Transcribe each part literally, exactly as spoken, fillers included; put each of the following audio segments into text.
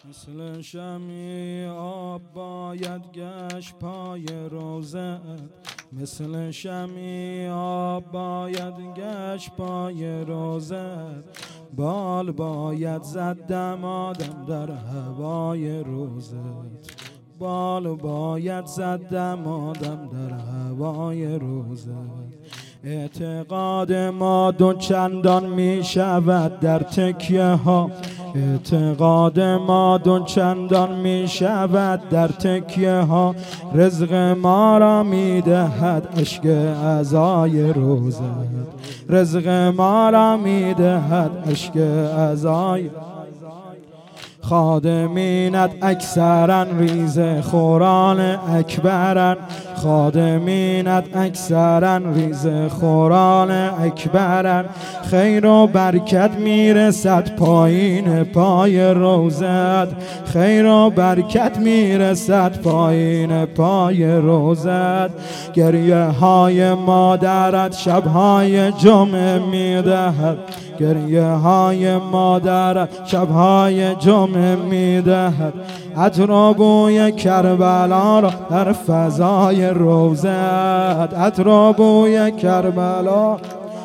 مثل شمعی آب باید گشت پای روزه، مثل شمعی آب باید گشت پای روزه، بال باید زد دمادم در هوای روزت، بال باید زد دمادم در هوای روزت. اعتقاد ما دو چندان می شود در تکیه ها، اعتقاد ما دو چندان می شود در تکیه ها، رزق ما را می دهد اشک عزای روزت، رزق ما را می دهد اشک عزای. خادمینت اکثرا ریزه خوران اکبرن، خادمینت اکثرا ریزه خوران اکبرن، خیر و برکت میرسد پایین پای روزت، خیر و برکت میرسد پایین پای روزت. گریه های مادرت شبهای جمعه میدهد، گریه های مادرت شبهای جمعه میدهد، عطر و بوی کربلا را در فضای روزت، عطر و بوی کربلا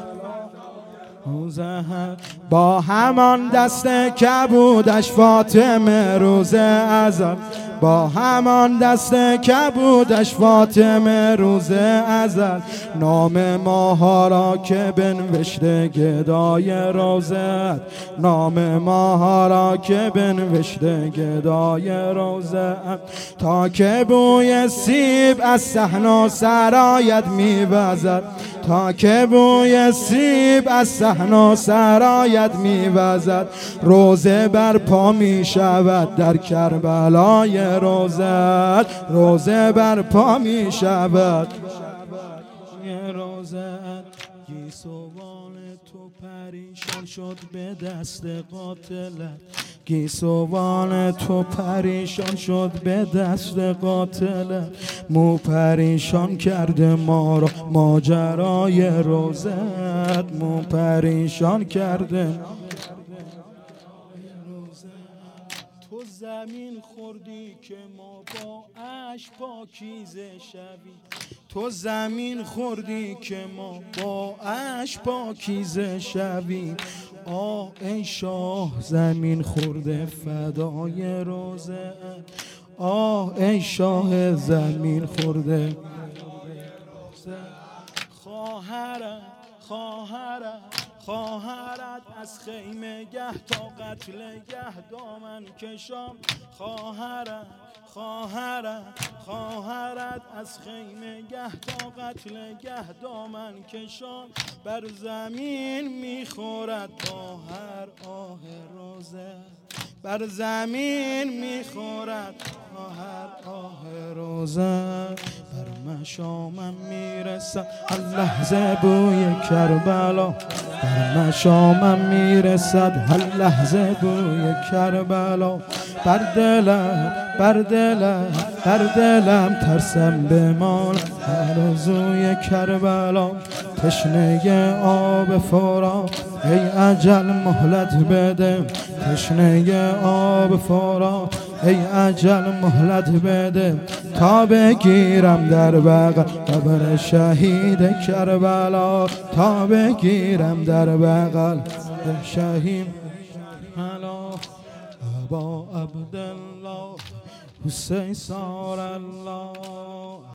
با همان دست کبودش فاطمه روز ازل، با همان دست کبودش فاطمه روز ازل، نام ماها را که بنوشته گدای روزت، نام ماها را که بنوشته گدای روزت. تا که بوی سیب از صحن و سرایت میوزد، تا که بوی سیب از صحن و سرایت میوزد، روزه برپا می شود در کربلای روزت، روزه برپا می شود روزت. گیسوان تو پریشان شد به دست قاتلت، گیسوان تو پریشان شد به دست قاتلت، مو پریشان کرده ما را ماجرای روزت، مو پریشان کرده. تو زمین خوردی که ما با اش پاکیزه شویم، تو زمین خوردی که ما با اش پاکیزه شویم، آه ای شاه زمین خورده فدای روزه، آه ای شاه زمین خورده. خواهرت خواهرت خواهرت از خیمه گه تا قتل گه دامن کشام، خواهرت خواهرت خواهرت از خیمه گه تا قتل گه دامن کشام، بر زمین میخورد با هر آه روزه، بر زمین میخورد با هر آه روزه. بر مشامم میرسد هر لحظه بوی کربلا، بر مشامم میرسد هر لحظه بوی کربلا، بر دلم بر دلم بر دلم ترسم بمانم آرزوی کربلا. تشنه آب فرات ای اجل مهلت بده، تشنه آب فرات ای اجل مهلت بده، تا بگیرم در بغل قبر شهید کربلا، تا بگیرم در بغل شهید کربلا. ابا عبدالله حسین صار الله.